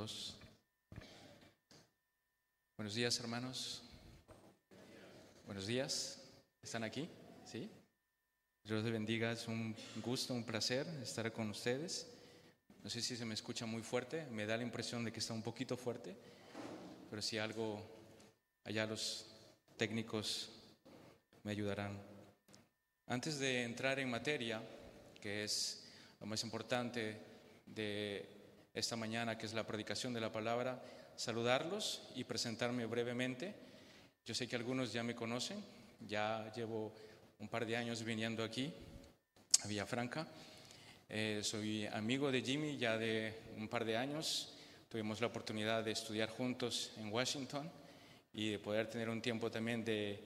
2. Buenos días, hermanos. Buenos días. ¿Están aquí? ¿Sí? Dios les bendiga. Es un gusto, un placer estar con ustedes. No sé si se me escucha muy fuerte. Me da la impresión de que está un poquito fuerte. Pero si algo, allá los técnicos me ayudarán. Antes de entrar en materia, que es lo más importante de esta mañana, que es la predicación de la palabra, saludarlos y presentarme brevemente. Yo sé que algunos ya me conocen, ya llevo un par de años viniendo aquí a Villafranca. Soy amigo de Jimmy ya de un par de años. Tuvimos la oportunidad de estudiar juntos en Washington y de poder tener un tiempo también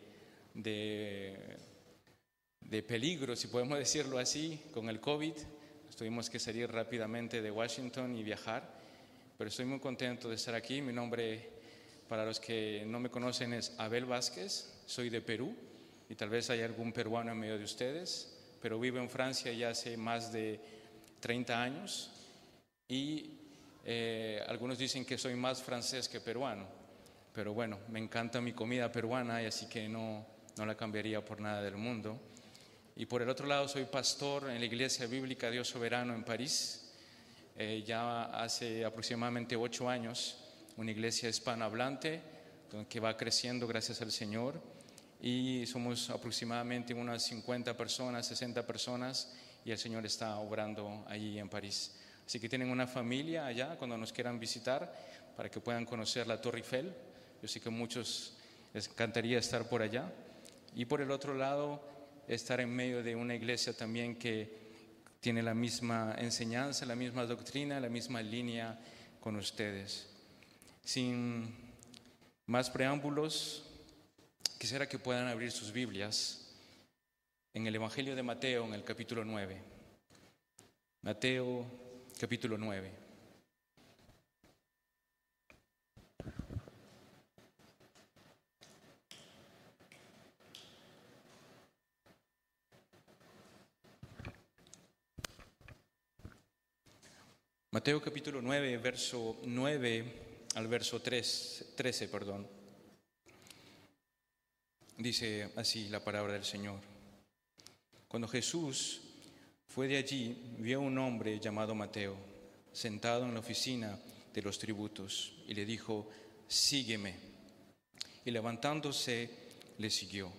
de peligro, si podemos decirlo así, con el COVID. Tuvimos que salir rápidamente de Washington y viajar, pero estoy muy contento de estar aquí. Mi nombre, para los que no me conocen, es Abel Vázquez. Soy de Perú y tal vez hay algún peruano en medio de ustedes, pero vivo en Francia ya hace más de 30 años y algunos dicen que soy más francés que peruano, pero bueno, me encanta mi comida peruana y así que no la cambiaría por nada del mundo. Y por el otro lado soy pastor en la Iglesia Bíblica Dios Soberano en París, ya hace aproximadamente 8 años, una iglesia hispanohablante que va creciendo gracias al Señor, y somos aproximadamente unas 50 personas, 60 personas, y el Señor está obrando allí en París. Así que tienen una familia allá cuando nos quieran visitar para que puedan conocer la Torre Eiffel. Yo sé que a muchos les encantaría estar por allá. Y por el otro lado, estar en medio de una iglesia también que tiene la misma enseñanza, la misma doctrina, la misma línea con ustedes. Sin más preámbulos, quisiera que puedan abrir sus Biblias en el Evangelio de Mateo, en el capítulo 9. Mateo, capítulo 9. Mateo capítulo 9, verso 9 al verso 13. Dice así la palabra del Señor. Cuando Jesús fue de allí, vio a un hombre llamado Mateo, sentado en la oficina de los tributos, y le dijo: sígueme. Y levantándose, le siguió.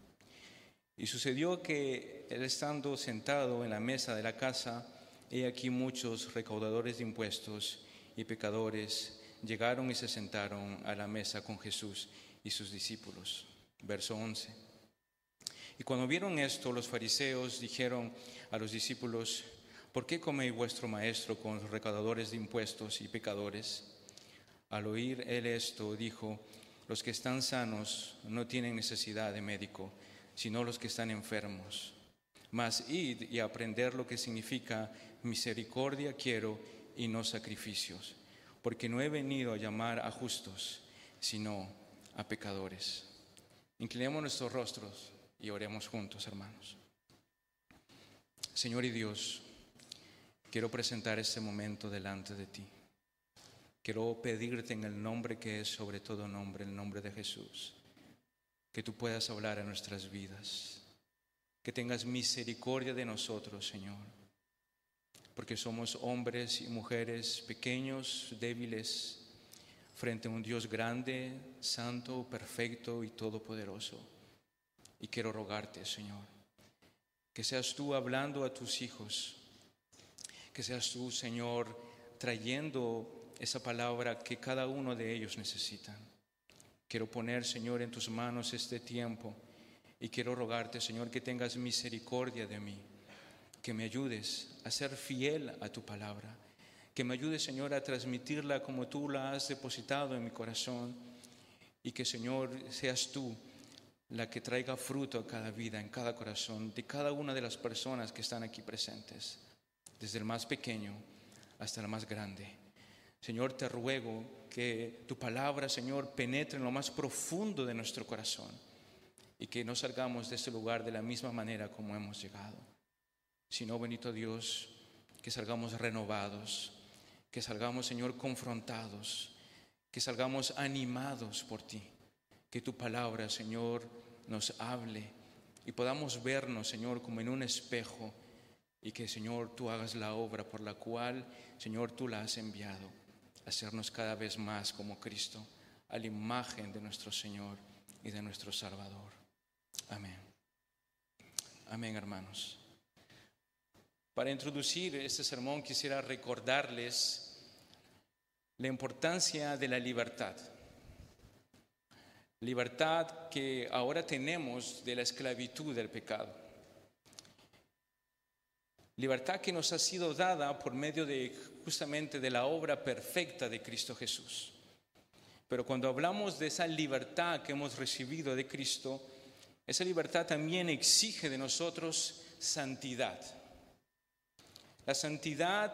Y sucedió que él, estando sentado en la mesa de la casa, he aquí muchos recaudadores de impuestos y pecadores llegaron y se sentaron a la mesa con Jesús y sus discípulos. Verso 11. Y cuando vieron esto, los fariseos dijeron a los discípulos: ¿por qué come vuestro maestro con los recaudadores de impuestos y pecadores? Al oír él esto, dijo: los que están sanos no tienen necesidad de médico, sino los que están enfermos. Mas id y aprender lo que significa misericordia quiero y no sacrificios, porque no he venido a llamar a justos, sino a pecadores. Inclinemos nuestros rostros y oremos juntos, hermanos. Señor y Dios, quiero presentar este momento delante de ti. Quiero pedirte en el nombre que es sobre todo nombre, el nombre de Jesús, que tú puedas hablar en nuestras vidas, que tengas misericordia de nosotros, Señor, porque somos hombres y mujeres pequeños, débiles, frente a un Dios grande, santo, perfecto y todopoderoso. Y quiero rogarte, Señor, que seas tú hablando a tus hijos, que seas tú, Señor, trayendo esa palabra que cada uno de ellos necesitan. Quiero poner, Señor, en tus manos este tiempo y quiero rogarte, Señor, que tengas misericordia de mí, que me ayudes a ser fiel a tu palabra, que me ayudes, Señor, a transmitirla como tú la has depositado en mi corazón y que, Señor, seas tú la que traiga fruto a cada vida, en cada corazón, de cada una de las personas que están aquí presentes, desde el más pequeño hasta el más grande. Señor, te ruego que tu palabra, Señor, penetre en lo más profundo de nuestro corazón y que no salgamos de este lugar de la misma manera como hemos llegado, sino, bendito Dios, que salgamos renovados, que salgamos, Señor, confrontados, que salgamos animados por ti, que tu palabra, Señor, nos hable y podamos vernos, Señor, como en un espejo, y que, Señor, tú hagas la obra por la cual, Señor, tú la has enviado, hacernos cada vez más como Cristo, a la imagen de nuestro Señor y de nuestro Salvador. Amén. Amén, hermanos. Para introducir este sermón quisiera recordarles la importancia de la libertad. Libertad que ahora tenemos de la esclavitud del pecado. Libertad que nos ha sido dada por medio de justamente de la obra perfecta de Cristo Jesús. Pero cuando hablamos de esa libertad que hemos recibido de Cristo, esa libertad también exige de nosotros santidad. La santidad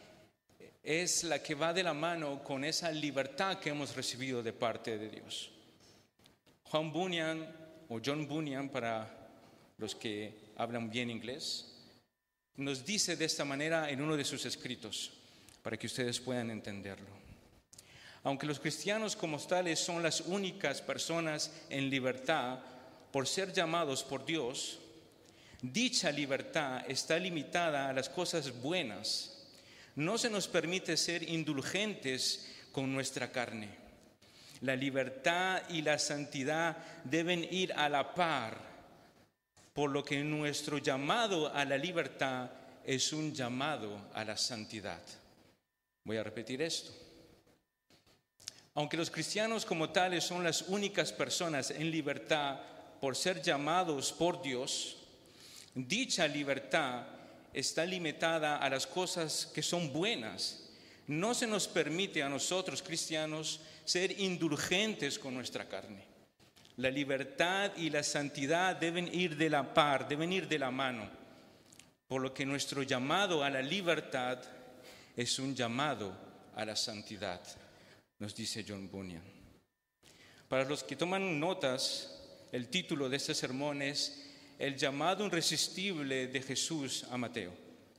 es la que va de la mano con esa libertad que hemos recibido de parte de Dios. John Bunyan, para los que hablan bien inglés, nos dice de esta manera en uno de sus escritos, para que ustedes puedan entenderlo. Aunque los cristianos como tales son las únicas personas en libertad por ser llamados por Dios, dicha libertad está limitada a las cosas buenas. No se nos permite ser indulgentes con nuestra carne. La libertad y la santidad deben ir a la par, por lo que nuestro llamado a la libertad es un llamado a la santidad. Voy a repetir esto. Aunque los cristianos como tales son las únicas personas en libertad por ser llamados por Dios, dicha libertad está limitada a las cosas que son buenas. No se nos permite a nosotros cristianos ser indulgentes con nuestra carne. La libertad y la santidad deben ir de la par, deben ir de la mano, por lo que nuestro llamado a la libertad es un llamado a la santidad, nos dice John Bunyan. Para los que toman notas, el título de este sermón es El llamado irresistible de Jesús a Mateo.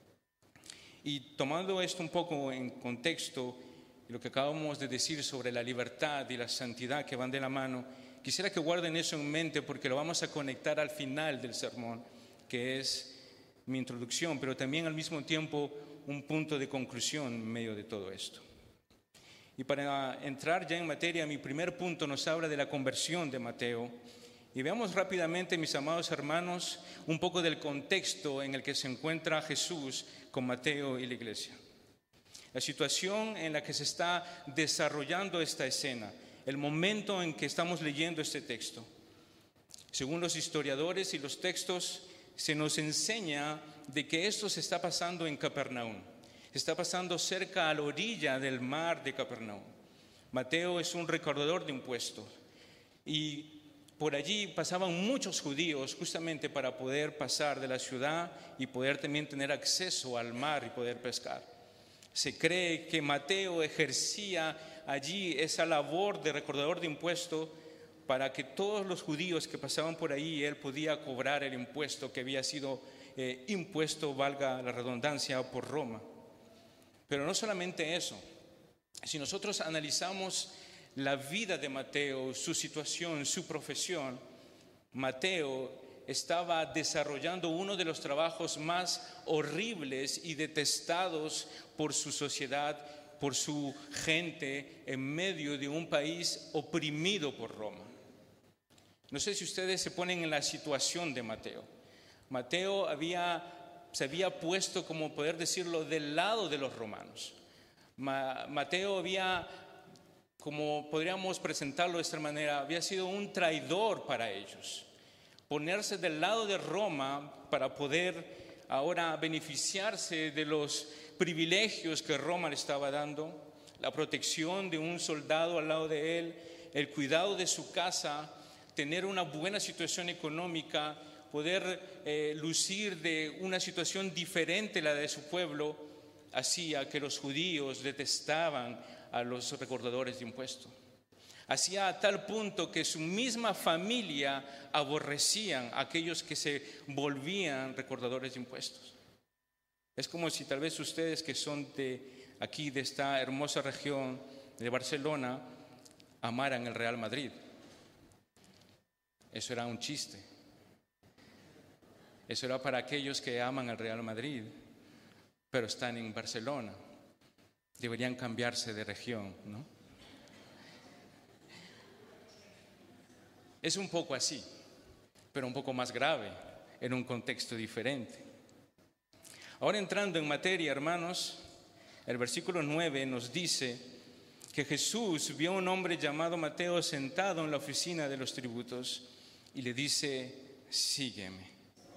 Y tomando esto un poco en contexto, lo que acabamos de decir sobre la libertad y la santidad que van de la mano, quisiera que guarden eso en mente porque lo vamos a conectar al final del sermón, que es mi introducción, pero también al mismo tiempo un punto de conclusión en medio de todo esto. Y para entrar ya en materia, mi primer punto nos habla de la conversión de Mateo. Y veamos rápidamente, mis amados hermanos, un poco del contexto en el que se encuentra Jesús con Mateo y la iglesia. La situación en la que se está desarrollando esta escena, el momento en que estamos leyendo este texto. Según los historiadores y los textos, se nos enseña de que esto se está pasando en Capernaum. Se está pasando cerca a la orilla del mar de Capernaum. Mateo es un recaudador de impuestos y por allí pasaban muchos judíos justamente para poder pasar de la ciudad y poder también tener acceso al mar y poder pescar. Se cree que Mateo ejercía allí esa labor de recaudador de impuestos para que todos los judíos que pasaban por ahí, él podía cobrar el impuesto que había sido impuesto, valga la redundancia, por Roma. Pero no solamente eso, si nosotros analizamos la vida de Mateo, su situación, su profesión, Mateo estaba desarrollando uno de los trabajos más horribles y detestados por su sociedad, por su gente, en medio de un país oprimido por Roma. No sé si ustedes se ponen en la situación de Mateo. Mateo se había puesto, como poder decirlo, del lado de los romanos. Mateo había, como podríamos presentarlo de esta manera, había sido un traidor para ellos. Ponerse del lado de Roma para poder ahora beneficiarse de los privilegios que Roma le estaba dando, la protección de un soldado al lado de él, el cuidado de su casa, tener una buena situación económica, poder lucir de una situación diferente a la de su pueblo, hacía que los judíos detestaban a los recaudadores de impuestos. Hacía a tal punto que su misma familia aborrecían a aquellos que se volvían recaudadores de impuestos. Es como si tal vez ustedes que son de aquí de esta hermosa región de Barcelona amaran el Real Madrid. Eso era un chiste. Eso era para aquellos que aman al Real Madrid, pero están en Barcelona. Deberían cambiarse de región, ¿no? Es un poco así, pero un poco más grave, en un contexto diferente. Ahora entrando en materia, hermanos, el versículo 9 nos dice que Jesús vio a un hombre llamado Mateo sentado en la oficina de los tributos y le dice, sígueme.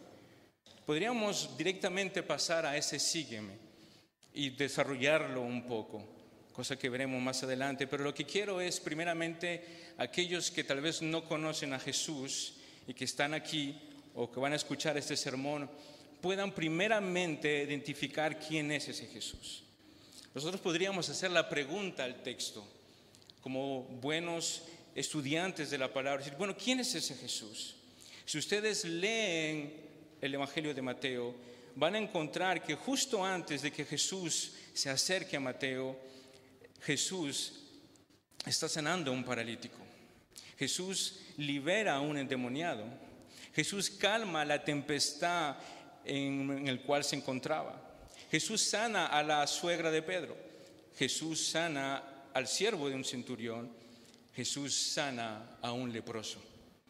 Podríamos directamente pasar a ese sígueme y desarrollarlo un poco, cosa que veremos más adelante, pero lo que quiero es primeramente aquellos que tal vez no conocen a Jesús y que están aquí o que van a escuchar este sermón, puedan primeramente identificar quién es ese Jesús. Nosotros podríamos hacer la pregunta al texto, como buenos estudiantes de la palabra, decir, bueno, ¿quién es ese Jesús? Si ustedes leen el Evangelio de Mateo, van a encontrar que justo antes de que Jesús se acerque a Mateo, Jesús está sanando a un paralítico. Jesús libera a un endemoniado. Jesús calma la tempestad en el cual se encontraba. Jesús sana a la suegra de Pedro. Jesús sana al siervo de un centurión. Jesús sana a un leproso.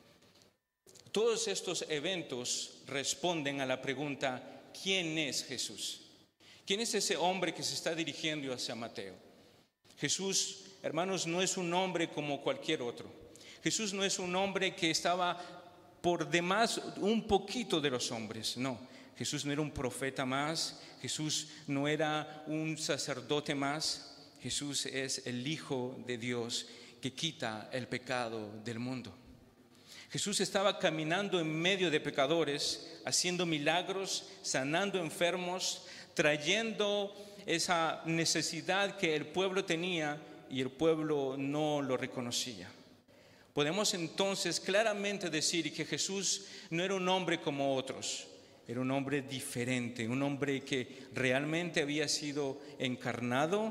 Todos estos eventos responden a la pregunta, ¿quién es Jesús? ¿Quién es ese hombre que se está dirigiendo hacia Mateo? Jesús, hermanos, no es un hombre como cualquier otro. Jesús no es un hombre que estaba por demás un poquito de los hombres, no. Jesús no era un profeta más, Jesús no era un sacerdote más, Jesús es el Hijo de Dios que quita el pecado del mundo. Jesús estaba caminando en medio de pecadores, haciendo milagros, sanando enfermos, trayendo esa necesidad que el pueblo tenía y el pueblo no lo reconocía. Podemos entonces claramente decir que Jesús no era un hombre como otros, era un hombre diferente, un hombre que realmente había sido encarnado.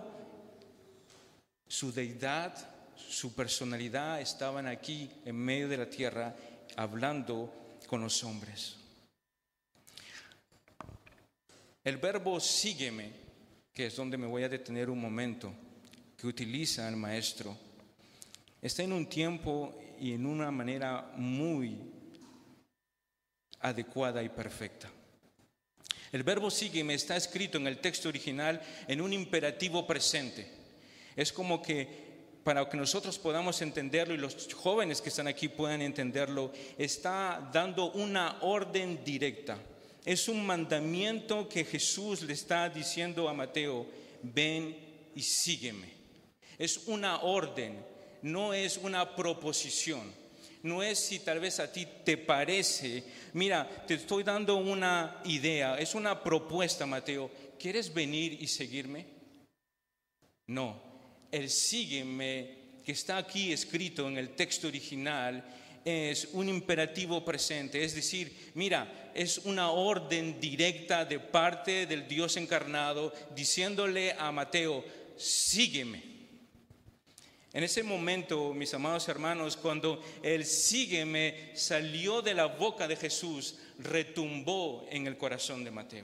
Su deidad, su personalidad estaban aquí en medio de la tierra hablando con los hombres. El verbo sígueme, que es donde me voy a detener un momento, que utiliza el maestro, está en un tiempo y en una manera muy adecuada y perfecta. El verbo sígueme está escrito en el texto original en un imperativo presente. Es como que para que nosotros podamos entenderlo y los jóvenes que están aquí puedan entenderlo, está dando una orden directa. Es un mandamiento que Jesús le está diciendo a Mateo, ven y sígueme. Es una orden, no es una proposición. No es si tal vez a ti te parece, mira, te estoy dando una idea, es una propuesta, Mateo, ¿quieres venir y seguirme? No, el sígueme que está aquí escrito en el texto original es un imperativo presente, es decir, mira, es una orden directa de parte del Dios encarnado diciéndole a Mateo, sígueme. En ese momento, mis amados hermanos, cuando el sígueme salió de la boca de Jesús, retumbó en el corazón de Mateo.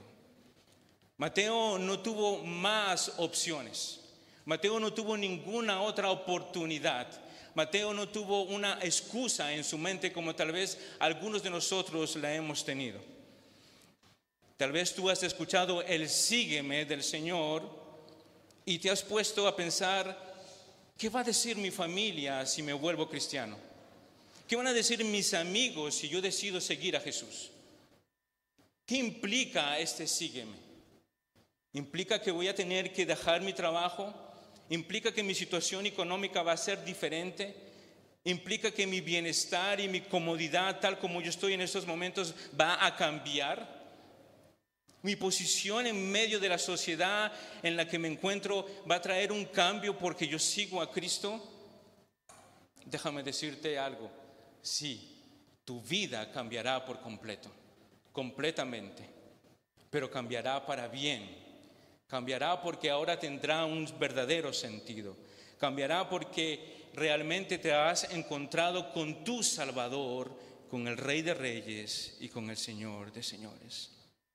Mateo no tuvo más opciones. Mateo no tuvo ninguna otra oportunidad. Mateo no tuvo una excusa en su mente como tal vez algunos de nosotros la hemos tenido. Tal vez tú has escuchado el sígueme del Señor y te has puesto a pensar, ¿qué va a decir mi familia si me vuelvo cristiano? ¿Qué van a decir mis amigos si yo decido seguir a Jesús? ¿Qué implica este sígueme? ¿Implica que voy a tener que dejar mi trabajo? ¿Implica que mi situación económica va a ser diferente? ¿Implica que mi bienestar y mi comodidad, tal como yo estoy en estos momentos, va a cambiar? Mi posición en medio de la sociedad en la que me encuentro va a traer un cambio porque yo sigo a Cristo. Déjame decirte algo. Sí, tu vida cambiará por completo, completamente, pero cambiará para bien, Cambiará porque ahora tendrá un verdadero sentido. Cambiará porque realmente te has encontrado con tu Salvador, con el Rey de Reyes y con el Señor de Señores.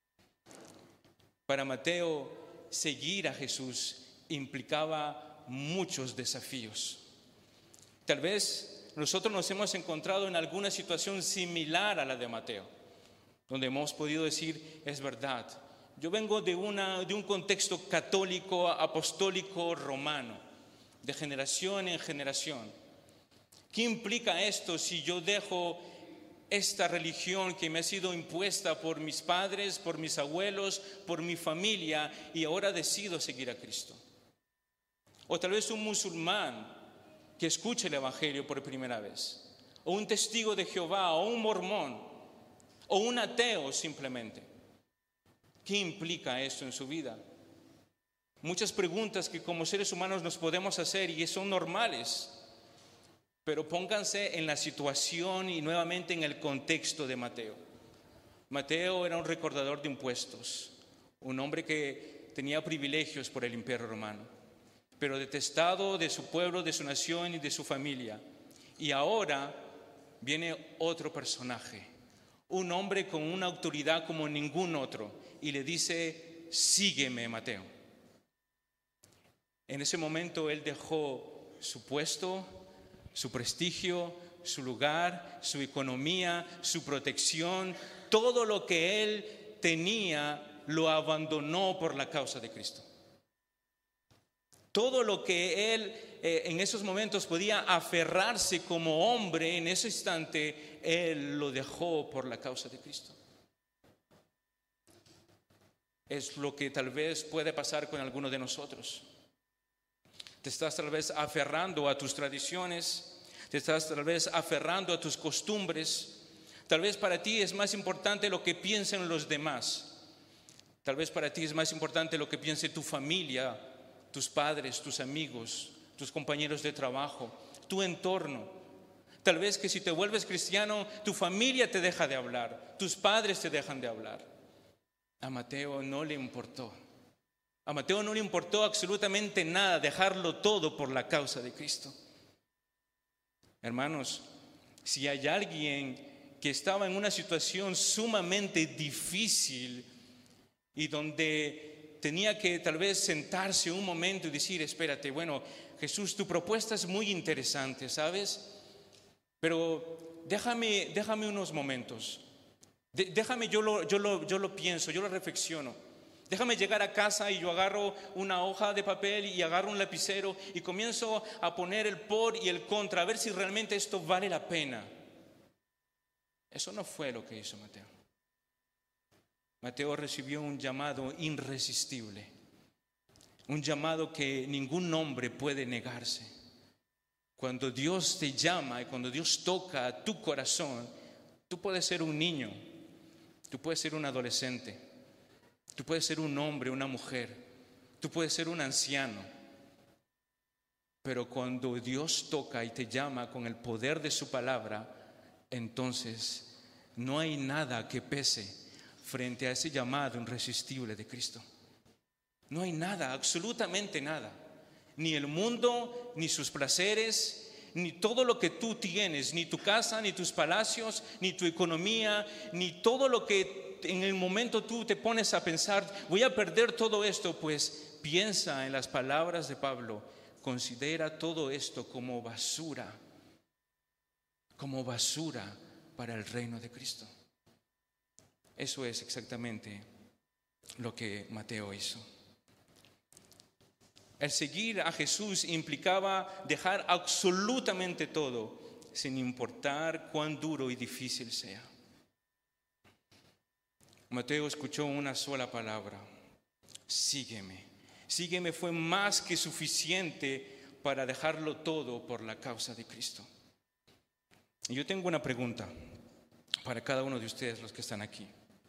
Para Mateo, seguir a Jesús implicaba muchos desafíos. Tal vez nosotros nos hemos encontrado en alguna situación similar a la de Mateo, donde hemos podido decir, es verdad. Yo vengo de un contexto católico, apostólico, romano, de generación en generación. ¿Qué implica esto si yo dejo esta religión que me ha sido impuesta por mis padres, por mis abuelos, por mi familia, y ahora decido seguir a Cristo? O tal vez un musulmán que escuche el Evangelio por primera vez, o un testigo de Jehová, o un mormón, o un ateo simplemente. ¿Qué implica esto en su vida? Muchas preguntas que como seres humanos nos podemos hacer y son normales, pero pónganse en la situación y nuevamente en el contexto de Mateo. Mateo era un recaudador de impuestos, un hombre que tenía privilegios por el Imperio Romano, pero detestado de su pueblo, de su nación y de su familia. Y ahora viene otro personaje, un hombre con una autoridad como ningún otro, y le dice, sígueme, Mateo. En ese momento él dejó su puesto, su prestigio, su lugar, su economía, su protección, todo lo que él tenía lo abandonó por la causa de Cristo. Todo lo que él en esos momentos podía aferrarse como hombre, en ese instante él lo dejó por la causa de Cristo. Es lo que tal vez puede pasar con alguno de nosotros. Te estás tal vez aferrando a tus tradiciones, te estás tal vez aferrando a tus costumbres. Tal vez para ti es más importante lo que piensen los demás. Tal vez para ti es más importante lo que piense tu familia, tus padres, tus amigos, tus compañeros de trabajo, tu entorno. Tal vez que si te vuelves cristiano, tu familia te deja de hablar, tus padres te dejan de hablar. A Mateo no le importó. A Mateo no le importó absolutamente nada, dejarlo todo por la causa de Cristo. Hermanos, si hay alguien que estaba en una situación sumamente difícil y donde tenía que tal vez sentarse un momento y decir, espérate, bueno, Jesús, tu propuesta es muy interesante, ¿sabes? Pero déjame unos momentos. Déjame, yo lo pienso, yo lo reflexiono. Déjame llegar a casa y yo agarro una hoja de papel y agarro un lapicero y comienzo a poner el por y el contra, a ver si realmente esto vale la pena. Eso no fue lo que hizo Mateo. Mateo recibió un llamado irresistible, un llamado que ningún hombre puede negarse. Cuando Dios te llama y cuando Dios toca a tu corazón, tú puedes ser un niño, tú puedes ser un adolescente, tú puedes ser un hombre, una mujer, tú puedes ser un anciano. Pero cuando Dios toca y te llama con el poder de su palabra, entonces no hay nada que pese frente a ese llamado irresistible de Cristo. No hay nada, absolutamente nada. Ni el mundo, ni sus placeres, ni todo lo que tú tienes, ni tu casa, ni tus palacios, ni tu economía, ni todo lo que en el momento tú te pones a pensar, voy a perder todo esto, pues piensa en las palabras de Pablo, considera todo esto como basura para el reino de Cristo. Eso es exactamente lo que Mateo hizo. El seguir a Jesús implicaba dejar absolutamente todo, sin importar cuán duro y difícil sea. Mateo escuchó una sola palabra: sígueme. Sígueme fue más que suficiente para dejarlo todo por la causa de Cristo. Y yo tengo una pregunta para cada uno de ustedes, los que están aquí.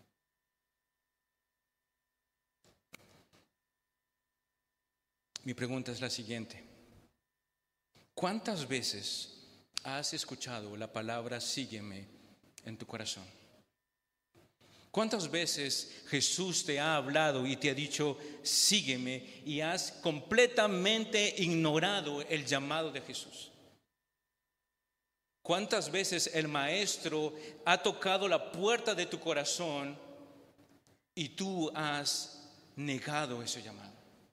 Mi pregunta es la siguiente: ¿cuántas veces has escuchado la palabra sígueme en tu corazón? ¿Cuántas veces Jesús te ha hablado y te ha dicho, sígueme, y has completamente ignorado el llamado de Jesús? ¿Cuántas veces el Maestro ha tocado la puerta de tu corazón y tú has negado ese llamado?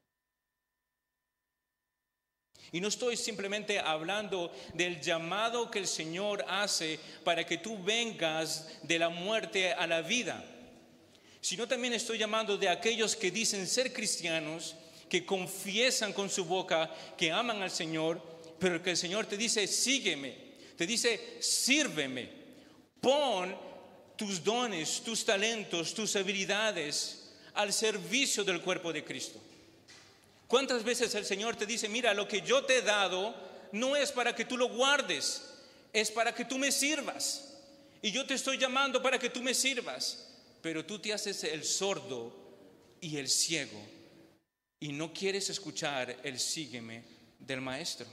Y no estoy simplemente hablando del llamado que el Señor hace para que tú vengas de la muerte a la vida, sino también estoy llamando de aquellos que dicen ser cristianos, que confiesan con su boca que aman al Señor, pero que el Señor te dice, sígueme, te dice, sírveme, pon tus dones, tus talentos, tus habilidades al servicio del cuerpo de Cristo. ¿Cuántas veces el Señor te dice, mira, lo que yo te he dado no es para que tú lo guardes, es para que tú me sirvas? Y yo te estoy llamando para que tú me sirvas, pero tú te haces el sordo y el ciego y no quieres escuchar el sígueme del Maestro.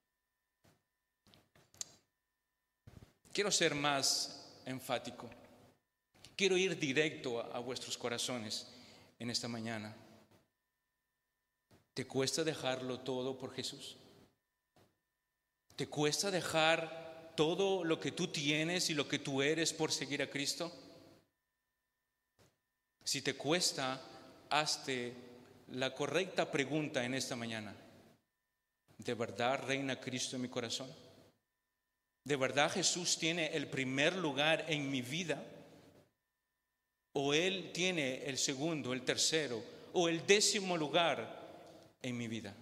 Quiero ser más enfático. Quiero ir directo a vuestros corazones en esta mañana. ¿Te cuesta dejarlo todo por Jesús? ¿Te cuesta dejar todo lo que tú tienes y lo que tú eres por seguir a Cristo? Si te cuesta, hazte la correcta pregunta en esta mañana. ¿De verdad reina Cristo en mi corazón? ¿De verdad Jesús tiene el primer lugar en mi vida? ¿O Él tiene el segundo, el tercero o el 10º lugar en mi vida?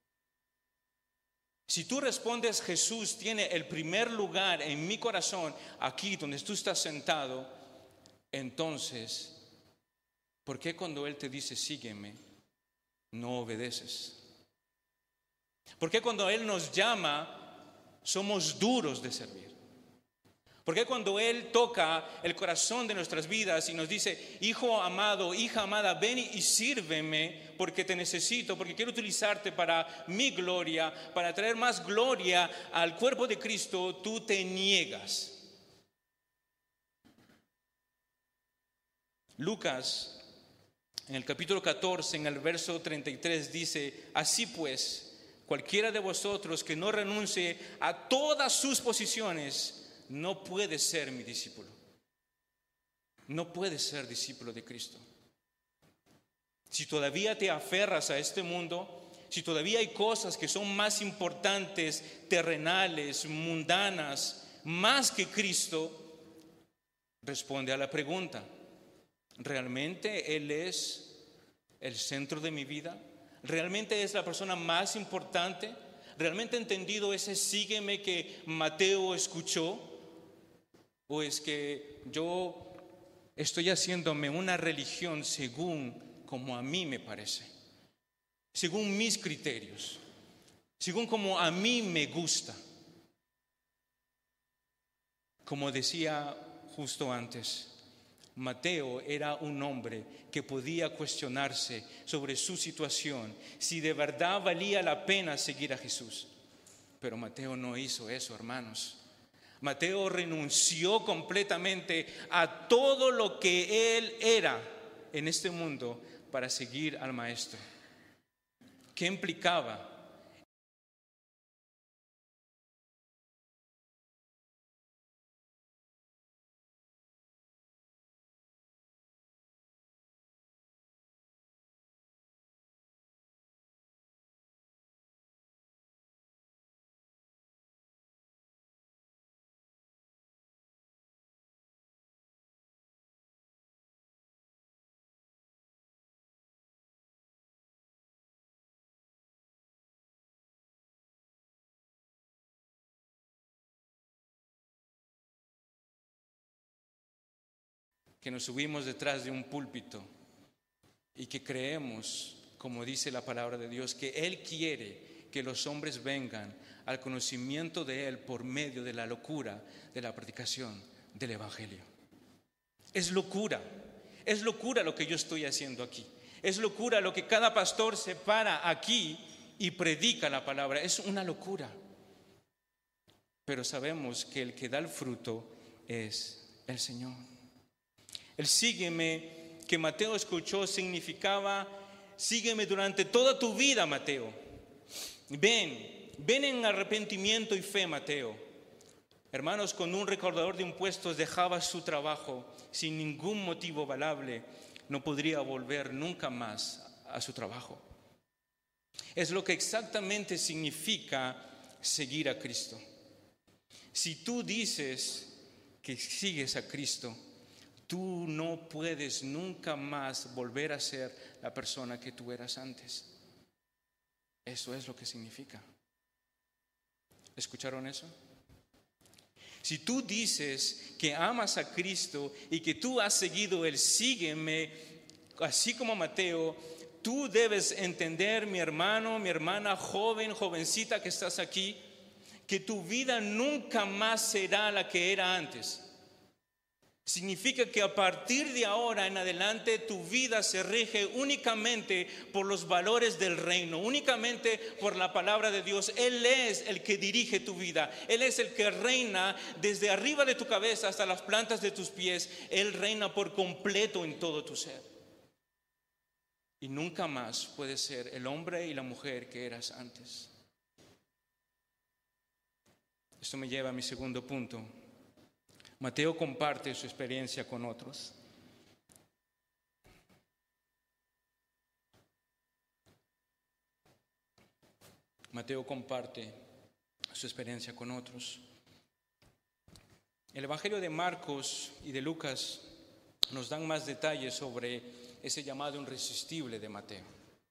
Si tú respondes, Jesús tiene el primer lugar en mi corazón, aquí donde tú estás sentado, entonces, ¿por qué cuando Él te dice sígueme, no obedeces? ¿Por qué cuando Él nos llama, somos duros de servir? ¿Por qué cuando Él toca el corazón de nuestras vidas y nos dice, hijo amado, hija amada, ven y sírveme porque te necesito, porque quiero utilizarte para mi gloria, para traer más gloria al cuerpo de Cristo, tú te niegas? Lucas, en el capítulo 14, en el verso 33, dice, así pues, cualquiera de vosotros que no renuncie a todas sus posiciones, no puede ser mi discípulo. No puede ser discípulo de Cristo. Si todavía te aferras a este mundo, si todavía hay cosas que son más importantes, terrenales, mundanas, más que Cristo, responde a la pregunta: ¿realmente Él es el centro de mi vida? ¿Realmente es la persona más importante? ¿Realmente he entendido ese sígueme que Mateo escuchó? ¿O es que yo estoy haciéndome una religión según como a mí me parece, según mis criterios, según como a mí me gusta? Como decía justo antes, Mateo era un hombre que podía cuestionarse sobre su situación, si de verdad valía la pena seguir a Jesús. Pero Mateo no hizo eso, hermanos. Mateo renunció completamente a todo lo que él era en este mundo para seguir al Maestro. ¿Qué implicaba? Que nos subimos detrás de un púlpito y que creemos, como dice la palabra de Dios, que Él quiere que los hombres vengan al conocimiento de Él por medio de la locura de la predicación del Evangelio. Es locura lo que yo estoy haciendo aquí. Es locura lo que cada pastor se para aquí y predica la palabra. Es una locura. Pero sabemos que el que da el fruto es el Señor. El sígueme que Mateo escuchó significaba: sígueme durante toda tu vida, Mateo. Ven en arrepentimiento y fe, Mateo. Hermanos, cuando un recaudador de impuestos dejaba su trabajo sin ningún motivo valable, no podría volver nunca más a su trabajo. Es lo que exactamente significa seguir a Cristo. Si tú dices que sigues a Cristo, tú no puedes nunca más volver a ser la persona que tú eras antes. Eso es lo que significa. ¿Escucharon eso? Si tú dices que amas a Cristo y que tú has seguido el sígueme, así como Mateo, tú debes entender, mi hermano, mi hermana, joven, jovencita que estás aquí, que tu vida nunca más será la que era antes. Significa que a partir de ahora en adelante tu vida se rige únicamente por los valores del reino, únicamente por la palabra de Dios. Él es el que dirige tu vida. Él es el que reina desde arriba de tu cabeza hasta las plantas de tus pies. Él reina por completo en todo tu ser. Y nunca más puedes ser el hombre y la mujer que eras antes. Esto me lleva a mi segundo punto. Mateo comparte su experiencia con otros. Mateo comparte su experiencia con otros. El Evangelio de Marcos y de Lucas nos dan más detalles sobre ese llamado irresistible de Mateo.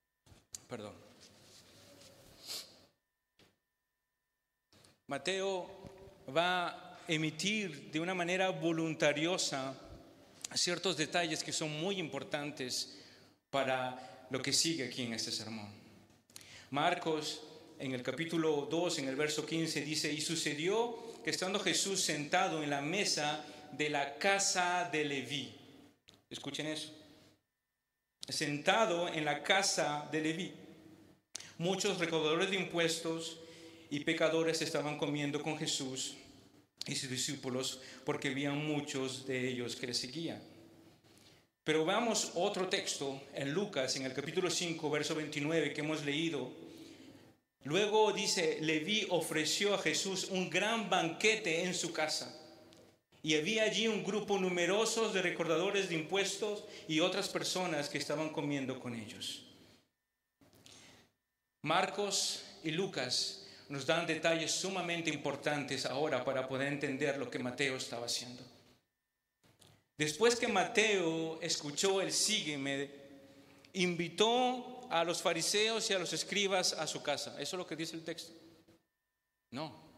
Mateo va a emitir de una manera voluntariosa ciertos detalles que son muy importantes para lo que sigue aquí en este sermón. Marcos, en el capítulo 2, en el verso 15, dice: y sucedió que estando Jesús sentado en la mesa de la casa de Leví. Escuchen eso. Sentado en la casa de Leví, muchos recaudadores de impuestos y pecadores estaban comiendo con Jesús y sus discípulos, porque habían muchos de ellos que le seguían. Pero veamos otro texto en Lucas, en el capítulo 5, verso 29, que hemos leído. Luego dice: Leví ofreció a Jesús un gran banquete en su casa, y había allí un grupo numeroso de recaudadores de impuestos y otras personas que estaban comiendo con ellos. Marcos y Lucas nos dan detalles sumamente importantes ahora para poder entender lo que Mateo estaba haciendo. Después que Mateo escuchó el sígueme, invitó a los fariseos y a los escribas a su casa. ¿Eso es lo que dice el texto? No.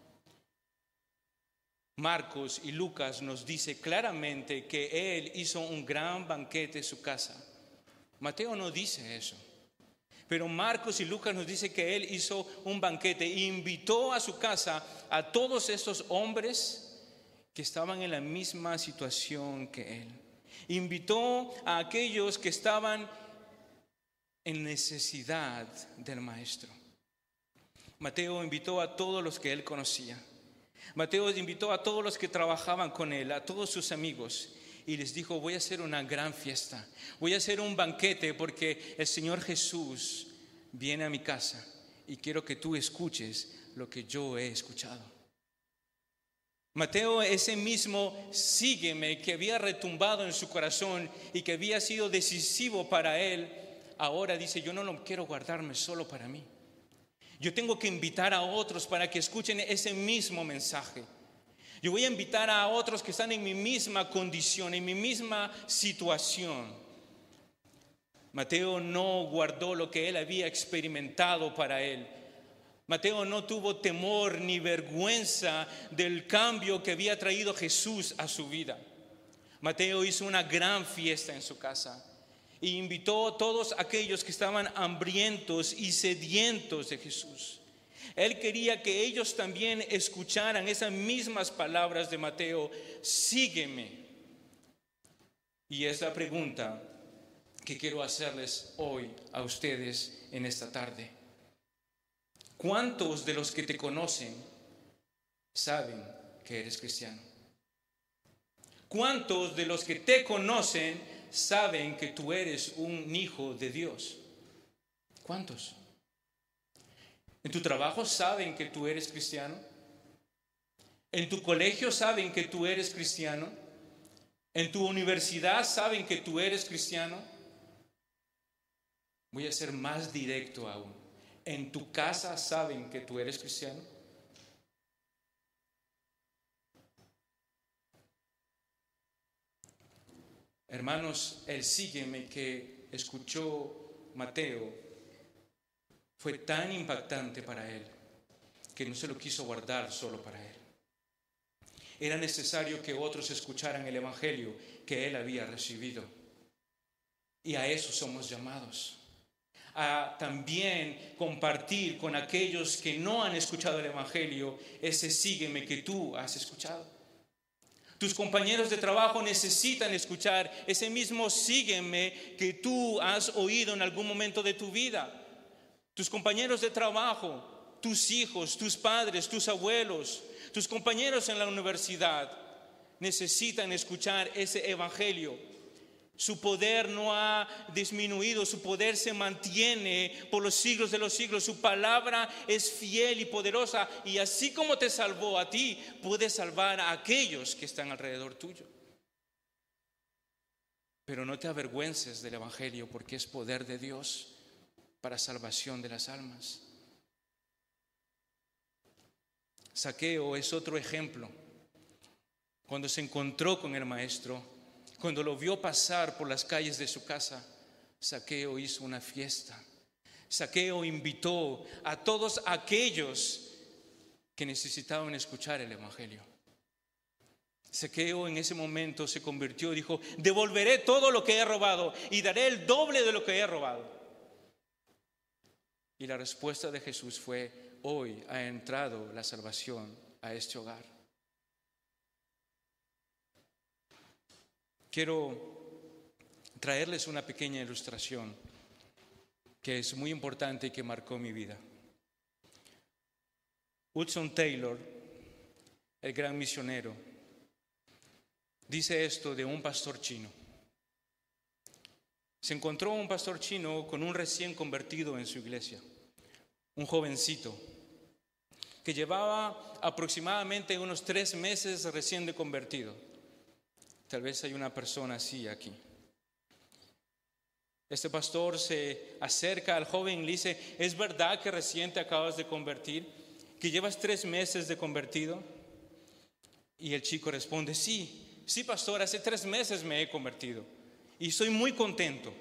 Marcos y Lucas nos dice claramente que él hizo un gran banquete en su casa. Mateo no dice eso. Pero Marcos y Lucas nos dice que él hizo un banquete e invitó a su casa a todos estos hombres que estaban en la misma situación que él. Invitó a aquellos que estaban en necesidad del maestro. Mateo invitó a todos los que él conocía. Mateo invitó a todos los que trabajaban con él, a todos sus amigos, y les dijo: voy a hacer una gran fiesta, voy a hacer un banquete porque el Señor Jesús viene a mi casa y quiero que tú escuches lo que yo he escuchado. Mateo, ese mismo sígueme que había retumbado en su corazón y que había sido decisivo para él, ahora dice: yo no lo quiero guardarme solo para mí. Yo tengo que invitar a otros para que escuchen ese mismo mensaje. Yo voy a invitar a otros que están en mi misma condición, en mi misma situación. Mateo no guardó lo que él había experimentado para él. Mateo no tuvo temor ni vergüenza del cambio que había traído Jesús a su vida. Mateo hizo una gran fiesta en su casa e invitó a todos aquellos que estaban hambrientos y sedientos de Jesús. Él quería que ellos también escucharan esas mismas palabras de Mateo: sígueme. Y es la pregunta que quiero hacerles hoy a ustedes en esta tarde. ¿Cuántos de los que te conocen saben que eres cristiano? ¿Cuántos de los que te conocen saben que tú eres un hijo de Dios? ¿Cuántos? ¿En tu trabajo saben que tú eres cristiano? ¿En tu colegio saben que tú eres cristiano? ¿En tu universidad saben que tú eres cristiano? Voy a ser más directo aún. ¿En tu casa saben que tú eres cristiano? Hermanos, el sígueme que escuchó Mateo fue tan impactante para él que no se lo quiso guardar solo para él. Era necesario que otros escucharan el evangelio que él había recibido. Y a eso somos llamados. A también compartir con aquellos que no han escuchado el evangelio ese sígueme que tú has escuchado. Tus compañeros de trabajo necesitan escuchar ese mismo sígueme que tú has oído en algún momento de tu vida. Tus compañeros de trabajo, tus hijos, tus padres, tus abuelos, tus compañeros en la universidad necesitan escuchar ese evangelio. Su poder no ha disminuido, su poder se mantiene por los siglos de los siglos. Su palabra es fiel y poderosa, y así como te salvó a ti, puede salvar a aquellos que están alrededor tuyo. Pero no te avergüences del evangelio, porque es poder de Dios para salvación de las almas. Zaqueo es otro ejemplo. Cuando se encontró con el maestro, cuando lo vio pasar por las calles de su casa, Zaqueo hizo una fiesta. Zaqueo invitó a todos aquellos que necesitaban escuchar el evangelio. Zaqueo en ese momento se convirtió y dijo: devolveré todo lo que he robado y daré el doble de lo que he robado. Y la respuesta de Jesús fue: hoy ha entrado la salvación a este hogar. Quiero traerles una pequeña ilustración que es muy importante y que marcó mi vida. Hudson Taylor, el gran misionero, dice esto de un pastor chino. Se encontró un pastor chino con un recién convertido en su iglesia, un jovencito que llevaba aproximadamente unos 3 meses recién de convertido. Tal vez hay una persona así aquí. Este pastor se acerca al joven y le dice: ¿es verdad que recién te acabas de convertir? ¿Que llevas 3 meses de convertido? Y el chico responde: sí, pastor, hace 3 meses me he convertido y estoy muy contento.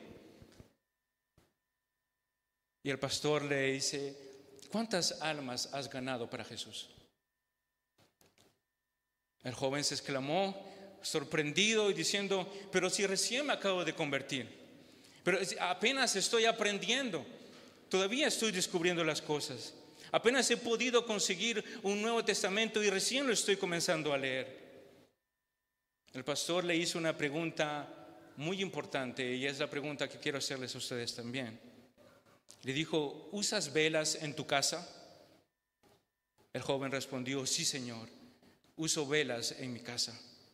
Y el pastor le dice: ¿cuántas almas has ganado para Jesús? El joven se exclamó, sorprendido y diciendo: pero si recién me acabo de convertir, pero apenas estoy aprendiendo, todavía estoy descubriendo las cosas, apenas he podido conseguir un Nuevo Testamento y recién lo estoy comenzando a leer. El pastor le hizo una pregunta muy importante, y es la pregunta que quiero hacerles a ustedes también. Le dijo: ¿usas velas en tu casa? El joven respondió: sí, Señor, uso velas en mi casa.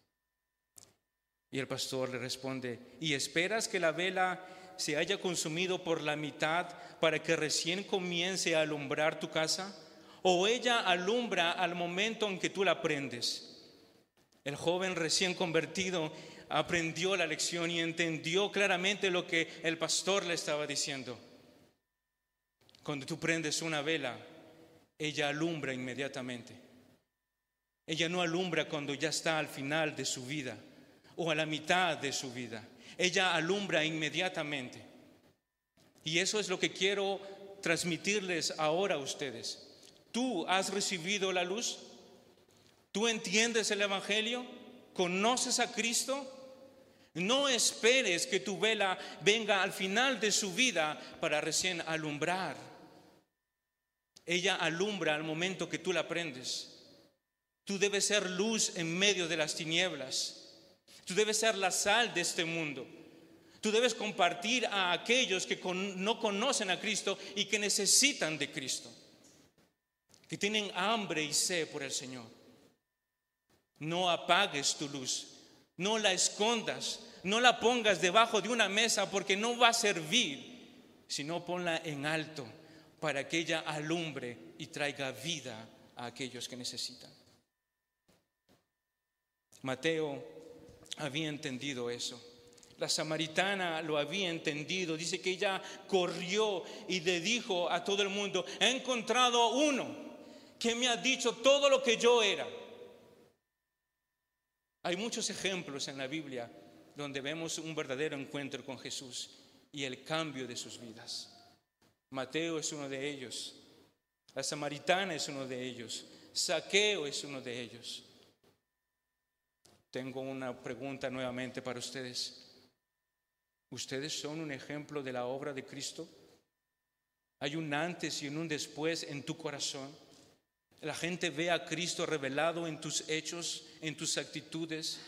Y el pastor le responde: ¿y esperas que la vela se haya consumido por la mitad para que recién comience a alumbrar tu casa? ¿O ella alumbra al momento en que tú la prendes? El joven recién convertido aprendió la lección y entendió claramente lo que el pastor le estaba diciendo. Cuando tú prendes una vela, ella alumbra inmediatamente. Ella no alumbra cuando ya está al final de su vida o a la mitad de su vida. Ella alumbra inmediatamente. Y eso es lo que quiero transmitirles ahora a ustedes. ¿Tú has recibido la luz? ¿Tú entiendes el evangelio? ¿Conoces a Cristo? No esperes que tu vela venga al final de su vida para recién alumbrar. Ella alumbra al momento que tú la prendes. Tú debes ser luz en medio de las tinieblas. Tú debes ser la sal de este mundo. Tú debes compartir a aquellos que no conocen a Cristo y que necesitan de Cristo, que tienen hambre y sed por el Señor. No apagues tu luz. No la escondas, no la pongas debajo de una mesa porque no va a servir, sino ponla en alto para que ella alumbre y traiga vida a aquellos que necesitan. Mateo había entendido eso. La samaritana lo había entendido. Dice que ella corrió y le dijo a todo el mundo: he encontrado uno que me ha dicho todo lo que yo era. Hay muchos ejemplos en la Biblia donde vemos un verdadero encuentro con Jesús y el cambio de sus vidas. Mateo es uno de ellos. La samaritana es uno de ellos. Zaqueo es uno de ellos. Tengo una pregunta nuevamente para ustedes. ¿Ustedes son un ejemplo de la obra de Cristo? ¿Hay un antes y un después en tu corazón? ¿La gente ve a Cristo revelado en tus hechos, en tus actitudes?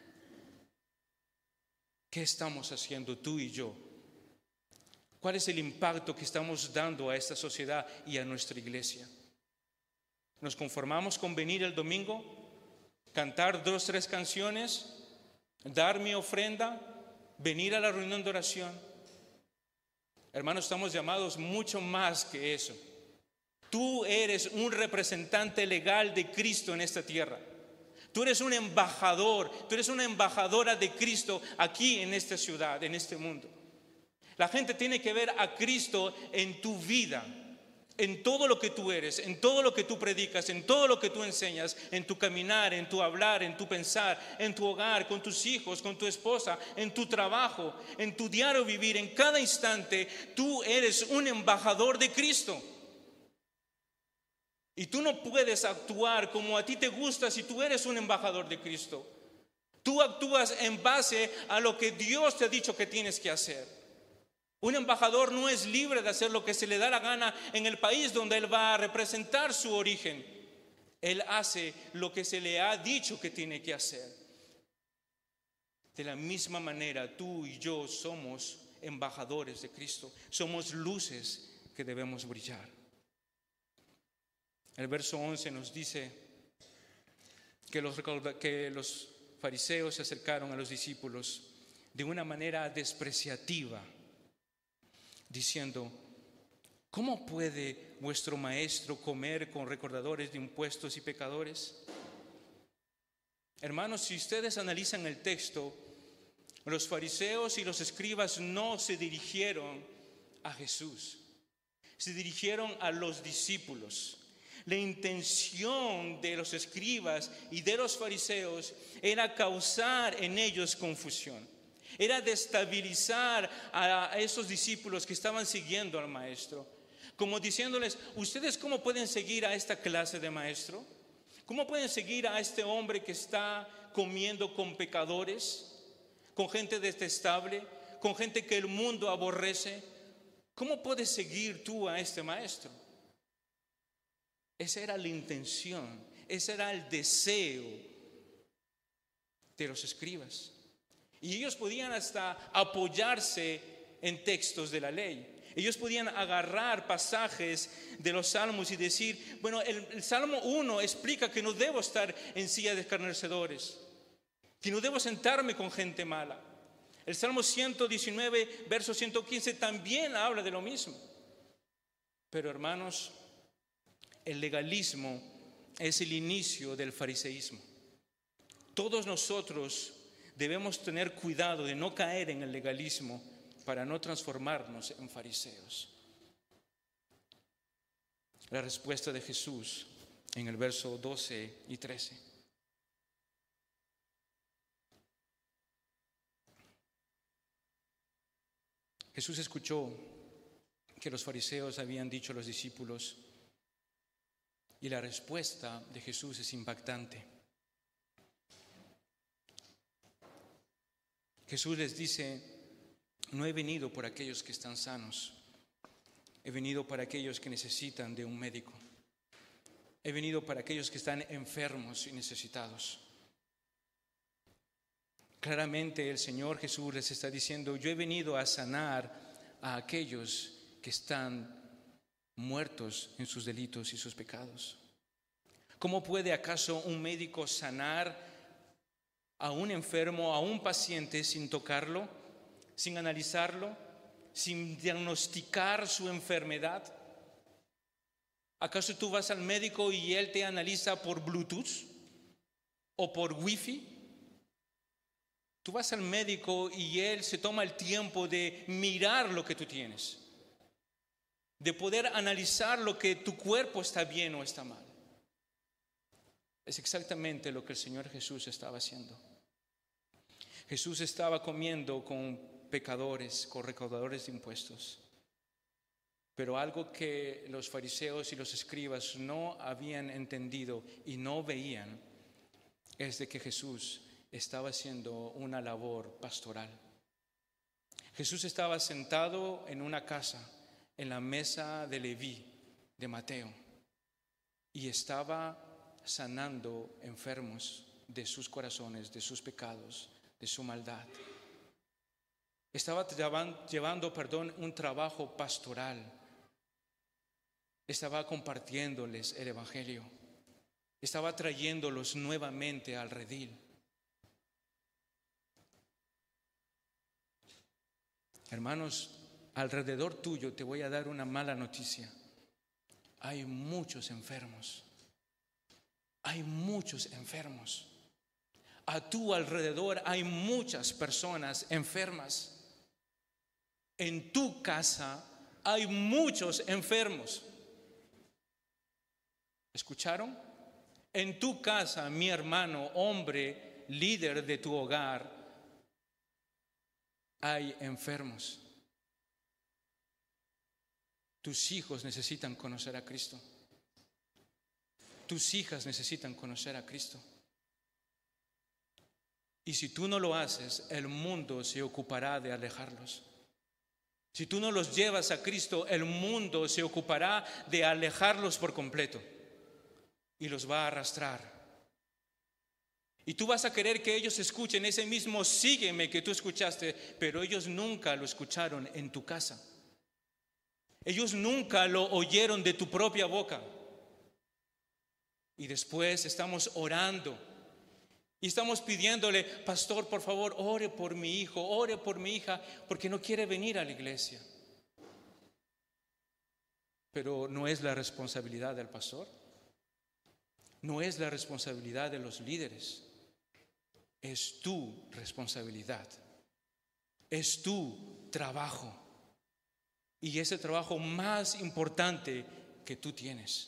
¿Qué estamos haciendo tú y yo? ¿Cuál es el impacto que estamos dando a esta sociedad y a nuestra iglesia? ¿Nos conformamos con venir el domingo, cantar 2 o 3 canciones, dar mi ofrenda, venir a la reunión de oración? Hermanos, estamos llamados mucho más que eso. Tú eres un representante legal de Cristo en esta tierra. Tú eres un embajador, tú eres una embajadora de Cristo aquí en esta ciudad, en este mundo. La gente tiene que ver a Cristo en tu vida, en todo lo que tú eres, en todo lo que tú predicas, en todo lo que tú enseñas, en tu caminar, en tu hablar, en tu pensar, en tu hogar, con tus hijos, con tu esposa, en tu trabajo, en tu diario vivir, en cada instante. Tú eres un embajador de Cristo. Y tú no puedes actuar como a ti te gusta si tú eres un embajador de Cristo. Tú actúas en base a lo que Dios te ha dicho que tienes que hacer. Un embajador no es libre de hacer lo que se le da la gana en el país donde él va a representar su origen. Él hace lo que se le ha dicho que tiene que hacer. De la misma manera, tú y yo somos embajadores de Cristo. Somos luces que debemos brillar. El verso 11 nos dice que los fariseos se acercaron a los discípulos de una manera despreciativa, diciendo: ¿cómo puede vuestro maestro comer con recaudadores de impuestos y pecadores? Hermanos, si ustedes analizan el texto, los fariseos y los escribas no se dirigieron a Jesús, se dirigieron a los discípulos. La intención de los escribas y de los fariseos era causar en ellos confusión. Era destabilizar a esos discípulos que estaban siguiendo al maestro, como diciéndoles: ¿ustedes cómo pueden seguir a esta clase de maestro? ¿Cómo pueden seguir a este hombre que está comiendo con pecadores, con gente detestable, con gente que el mundo aborrece? ¿Cómo puedes seguir tú a este maestro? Esa era la intención, ese era el deseo de los escribas. Y ellos podían hasta apoyarse en textos de la ley. Ellos podían agarrar pasajes de los salmos y decir: bueno, el Salmo 1 explica que no debo estar en silla de escarnecedores, que no debo sentarme con gente mala. El Salmo 119, verso 115 también habla de lo mismo. Pero hermanos, el legalismo es el inicio del fariseísmo. Todos nosotros debemos tener cuidado de no caer en el legalismo para no transformarnos en fariseos. La respuesta de Jesús en el verso 12 y 13. Jesús escuchó que los fariseos habían dicho a los discípulos, y la respuesta de Jesús es impactante. Jesús les dice: no he venido por aquellos que están sanos, he venido para aquellos que necesitan de un médico. He venido para aquellos que están enfermos y necesitados. Claramente el Señor Jesús les está diciendo: yo he venido a sanar a aquellos que están muertos en sus delitos y sus pecados. ¿Cómo puede acaso un médico sanar a un enfermo, a un paciente sin tocarlo, sin analizarlo, sin diagnosticar su enfermedad? ¿Acaso tú vas al médico y él te analiza por Bluetooth o por Wi-Fi? Tú vas al médico y él se toma el tiempo de mirar lo que tú tienes, de poder analizar lo que tu cuerpo está bien o está mal. Es exactamente lo que el Señor Jesús estaba haciendo. Jesús estaba comiendo con pecadores, con recaudadores de impuestos. Pero algo que los fariseos y los escribas no habían entendido y no veían es de que Jesús estaba haciendo una labor pastoral. Jesús estaba sentado en una casa, en la mesa de Leví, de Mateo, y estaba sanando enfermos de sus corazones, de sus pecados, de su maldad. Estaba llevando un trabajo pastoral. Estaba compartiéndoles el evangelio. Estaba trayéndolos nuevamente al redil. Hermanos, alrededor tuyo te voy a dar una mala noticia. Hay muchos enfermos. Hay muchos enfermos. A tu alrededor hay muchas personas enfermas. En tu casa hay muchos enfermos. ¿Escucharon? En tu casa, mi hermano, hombre, líder de tu hogar, hay enfermos. Tus hijos necesitan conocer a Cristo. Tus hijas necesitan conocer a Cristo. Y si tú no lo haces, el mundo se ocupará de alejarlos. Si tú no los llevas a Cristo, el mundo se ocupará de alejarlos por completo y los va a arrastrar. Y tú vas a querer que ellos escuchen ese mismo sígueme que tú escuchaste, pero ellos nunca lo escucharon en tu casa. Ellos nunca lo oyeron de tu propia boca. Y después estamos orando y estamos pidiéndole, pastor, por favor, ore por mi hijo, ore por mi hija, porque no quiere venir a la iglesia. Pero no es la responsabilidad del pastor, no es la responsabilidad de los líderes, es tu responsabilidad, es tu trabajo y es el trabajo más importante que tú tienes.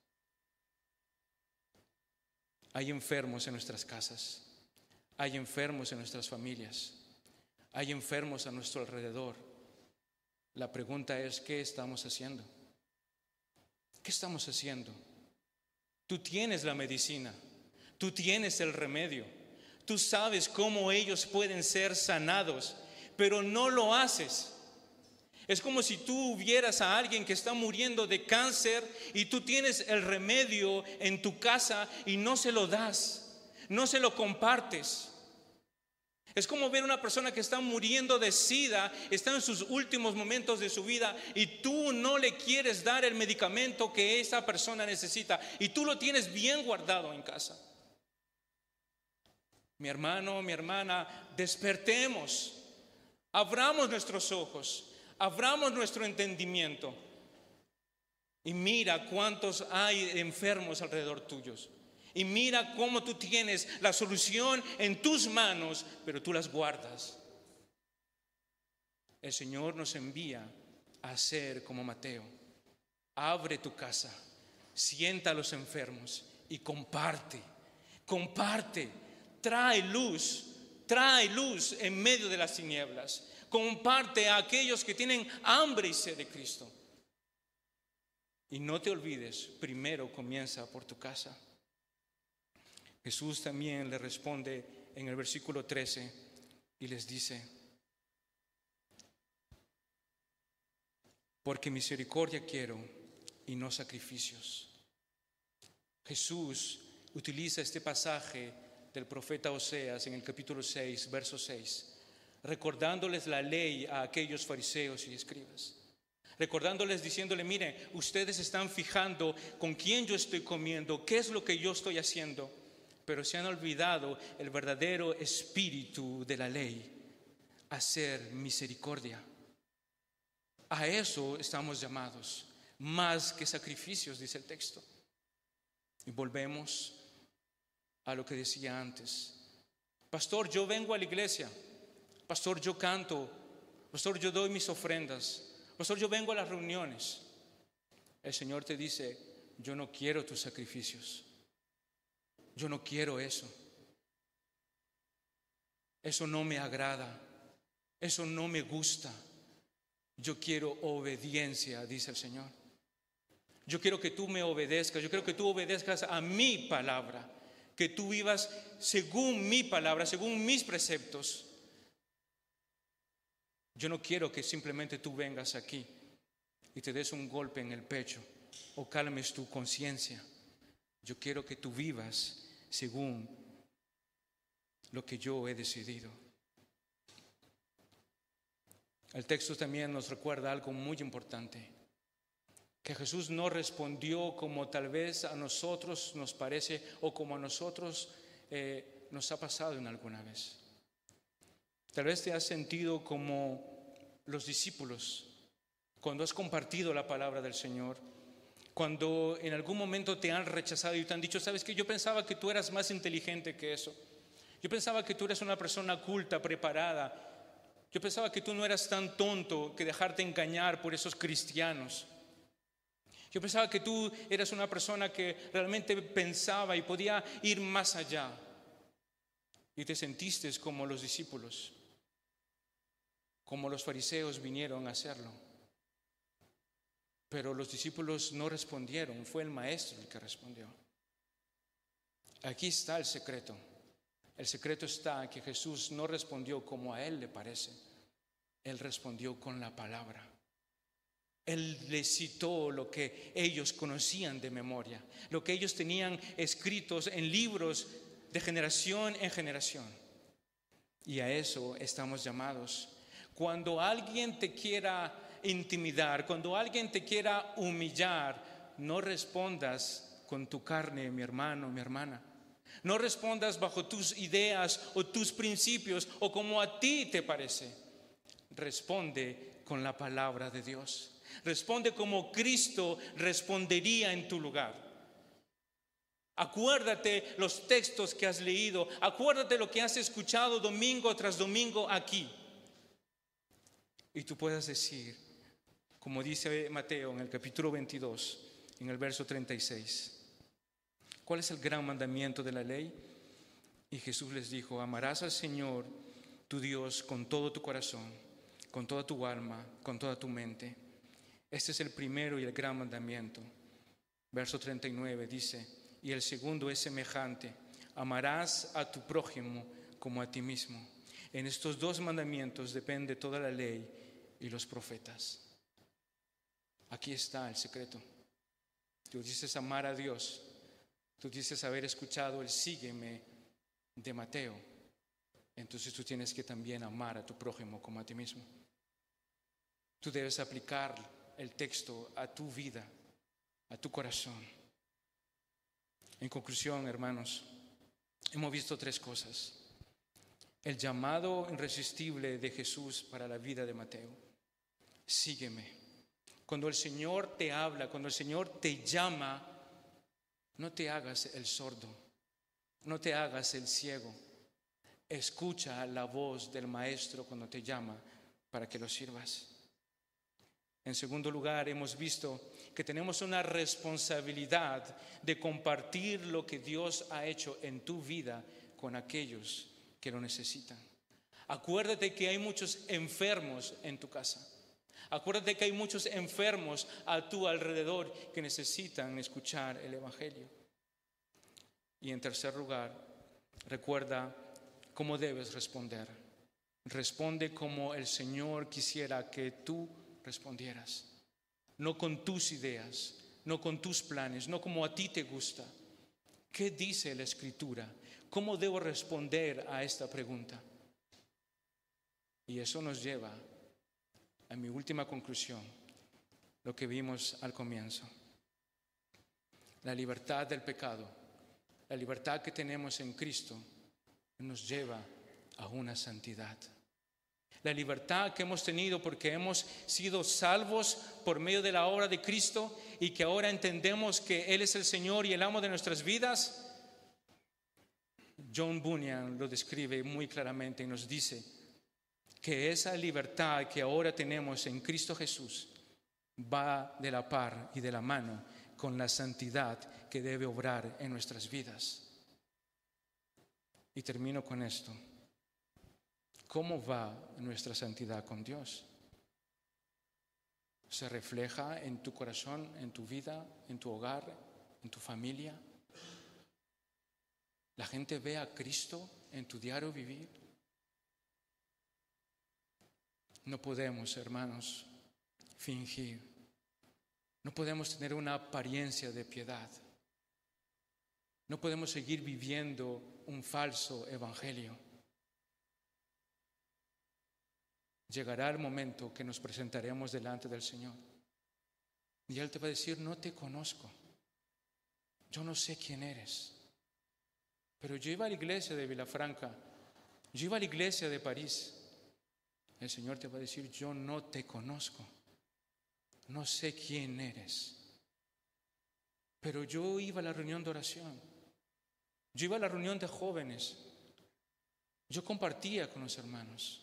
Hay enfermos en nuestras casas, hay enfermos en nuestras familias, hay enfermos a nuestro alrededor. La pregunta es, ¿qué estamos haciendo? ¿Qué estamos haciendo? Tú tienes la medicina, tú tienes el remedio, tú sabes cómo ellos pueden ser sanados, pero no lo haces. Es como si tú vieras a alguien que está muriendo de cáncer y tú tienes el remedio en tu casa y no se lo das, no se lo compartes. Es como ver a una persona que está muriendo de SIDA, está en sus últimos momentos de su vida y tú no le quieres dar el medicamento que esa persona necesita y tú lo tienes bien guardado en casa. Mi hermano, mi hermana, despertemos, abramos nuestros ojos. Abramos nuestro entendimiento y mira cuántos hay enfermos alrededor tuyos. Y mira cómo tú tienes la solución en tus manos, pero tú las guardas. El Señor nos envía a ser como Mateo. Abre tu casa, sienta a los enfermos y comparte. Trae luz en medio de las tinieblas. Comparte a aquellos que tienen hambre y sed de Cristo. Y no te olvides, primero comienza por tu casa. Jesús también le responde en el versículo 13 y les dice, porque misericordia quiero y no sacrificios. Jesús utiliza este pasaje del profeta Oseas en el capítulo 6, verso 6, recordándoles la ley a aquellos fariseos y escribas, recordándoles, diciéndole, miren, ustedes están fijando con quién yo estoy comiendo, qué es lo que yo estoy haciendo, pero se han olvidado el verdadero espíritu de la ley, hacer misericordia. A eso estamos llamados, más que sacrificios, dice el texto. Y volvemos a lo que decía antes. Pastor, yo vengo a la iglesia. Pastor, yo canto. Pastor, yo doy mis ofrendas. Pastor, yo vengo a las reuniones. El Señor te dice, yo no quiero tus sacrificios. Yo no quiero eso. Eso no me agrada. Eso no me gusta. Yo quiero obediencia, dice el Señor. Yo quiero que tú me obedezcas. Yo quiero que tú obedezcas a mi palabra. Que tú vivas según mi palabra, según mis preceptos. Yo no quiero que simplemente tú vengas aquí y te des un golpe en el pecho o calmes tu conciencia. Yo quiero que tú vivas según lo que yo he decidido. El texto también nos recuerda algo muy importante, que Jesús no respondió como tal vez a nosotros nos parece o como a nosotros nos ha pasado en alguna vez. Tal vez te has sentido como los discípulos cuando has compartido la palabra del Señor, cuando en algún momento te han rechazado y te han dicho, ¿sabes qué? Yo pensaba que tú eras más inteligente que eso. Yo pensaba que tú eres una persona culta, preparada. Yo pensaba que tú no eras tan tonto que dejarte engañar por esos cristianos. Yo pensaba que tú eras una persona que realmente pensaba y podía ir más allá. Y te sentiste como los discípulos, como los fariseos vinieron a hacerlo. Pero los discípulos no respondieron, fue el maestro el que respondió. Aquí está el secreto. El secreto está en que Jesús no respondió como a él le parece. Él respondió con la palabra. Él les citó lo que ellos conocían de memoria, lo que ellos tenían escritos en libros de generación en generación. Y a eso estamos llamados. Cuando alguien te quiera intimidar, cuando alguien te quiera humillar, no respondas con tu carne, mi hermano, mi hermana. No respondas bajo tus ideas o tus principios o como a ti te parece. Responde con la palabra de Dios. Responde como Cristo respondería en tu lugar. Acuérdate los textos que has leído. Acuérdate lo que has escuchado domingo tras domingo aquí. Y tú puedas decir, como dice Mateo en el capítulo 22, en el verso 36. ¿Cuál es el gran mandamiento de la ley? Y Jesús les dijo, amarás al Señor tu Dios con todo tu corazón, con toda tu alma, con toda tu mente. Este es el primero y el gran mandamiento. Verso 39 dice, y el segundo es semejante, amarás a tu prójimo como a ti mismo. En estos dos mandamientos depende toda la ley y los profetas. Aquí está el secreto. Tú dices amar a Dios. Tú dices haber escuchado el sígueme de Mateo. Entonces tú tienes que también amar a tu prójimo como a ti mismo. Tú debes aplicar el texto a tu vida, a tu corazón. En conclusión, hermanos, hemos visto tres cosas. El llamado irresistible de Jesús para la vida de Mateo. Sígueme. Cuando el Señor te habla, cuando el Señor te llama, no te hagas el sordo, no te hagas el ciego. Escucha la voz del Maestro cuando te llama para que lo sirvas. En segundo lugar, hemos visto que tenemos una responsabilidad de compartir lo que Dios ha hecho en tu vida con aquellos que lo necesitan. Acuérdate que hay muchos enfermos en tu casa. Acuérdate que hay muchos enfermos a tu alrededor que necesitan escuchar el Evangelio. Y en tercer lugar, recuerda cómo debes responder. Responde como el Señor quisiera que tú respondieras. No con tus ideas, no con tus planes, no como a ti te gusta. ¿Qué dice la Escritura? ¿Cómo debo responder a esta pregunta? Y eso nos lleva a mi última conclusión, lo que vimos al comienzo. La libertad del pecado La libertad que tenemos en Cristo nos lleva a una santidad. La libertad que hemos tenido porque hemos sido salvos por medio de la obra de Cristo y que ahora entendemos que Él es el Señor y el amo de nuestras vidas. John Bunyan lo describe muy claramente y nos dice que esa libertad que ahora tenemos en Cristo Jesús va de la par y de la mano con la santidad que debe obrar en nuestras vidas. Y termino con esto. ¿Cómo va nuestra santidad con Dios? ¿Se refleja en tu corazón, en tu vida, en tu hogar, en tu familia? ¿La gente ve a Cristo en tu diario vivir? No podemos, hermanos, fingir. No podemos tener una apariencia de piedad. No podemos seguir viviendo un falso evangelio. Llegará el momento que nos presentaremos delante del Señor y Él te va a decir: no te conozco, yo no sé quién eres, pero yo iba a la iglesia de Vilafranca, yo iba a la iglesia de París. El Señor te va a decir: yo no te conozco, no sé quién eres, pero yo iba a la reunión de oración, yo iba a la reunión de jóvenes, yo compartía con los hermanos.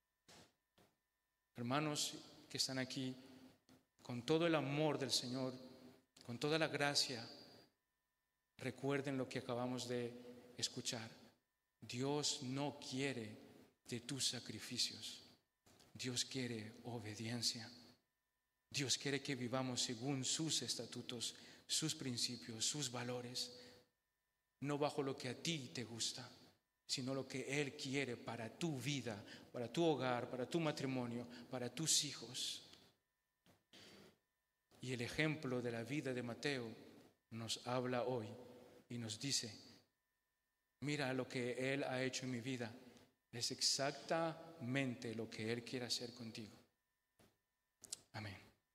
Hermanos que están aquí, con todo el amor del Señor, con toda la gracia, recuerden lo que acabamos de escuchar. Dios no quiere de tus sacrificios. Dios quiere obediencia. Dios quiere que vivamos según sus estatutos, sus principios, sus valores, no bajo lo que a ti te gusta, sino lo que Él quiere para tu vida, para tu hogar, para tu matrimonio, para tus hijos. Y el ejemplo de la vida de Mateo nos habla hoy y nos dice: mira lo que Él ha hecho en mi vida, es exactamente lo que Él quiere hacer contigo. Amén.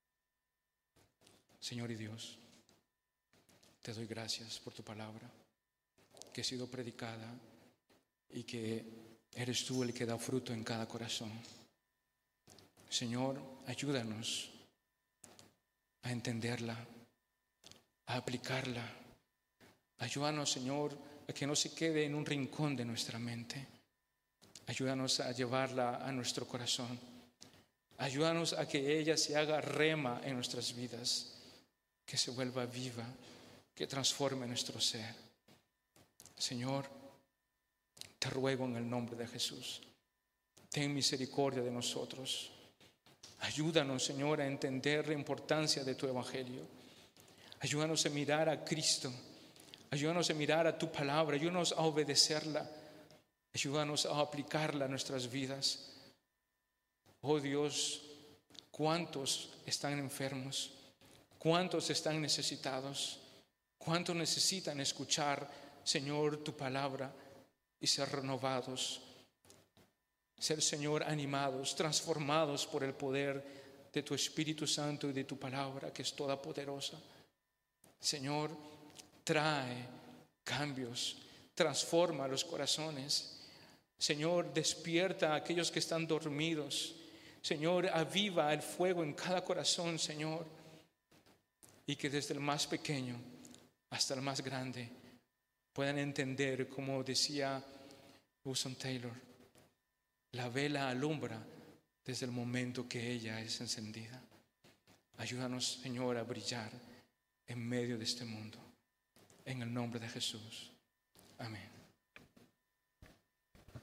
Señor y Dios, te doy gracias por tu palabra, que ha sido predicada y que eres tú el que da fruto en cada corazón. Señor, ayúdanos a entenderla, a aplicarla. Ayúdanos, Señor, a que no se quede en un rincón de nuestra mente. Ayúdanos a llevarla a nuestro corazón. Ayúdanos a que ella se haga rema en nuestras vidas, que se vuelva viva, que transforme nuestro ser. Señor, te ruego en el nombre de Jesús, ten misericordia de nosotros. Ayúdanos, Señor, a entender la importancia de tu evangelio. Ayúdanos a mirar a Cristo. Ayúdanos a mirar a tu palabra. Ayúdanos a obedecerla. Ayúdanos a aplicarla a nuestras vidas. Oh Dios, ¿cuántos están enfermos? ¿Cuántos están necesitados? ¿Cuántos necesitan escuchar, Señor, tu palabra y ser renovados? Ser, Señor, animados, transformados por el poder de tu Espíritu Santo y de tu palabra, que es toda poderosa. Señor, trae cambios, transforma los corazones. Señor, despierta a aquellos que están dormidos. Señor, aviva el fuego en cada corazón, Señor. Y que desde el más pequeño hasta el más grande puedan entender, como decía Hudson Taylor, la vela alumbra desde el momento que ella es encendida. Ayúdanos, Señor, a brillar en medio de este mundo. En el nombre de Jesús. Amén.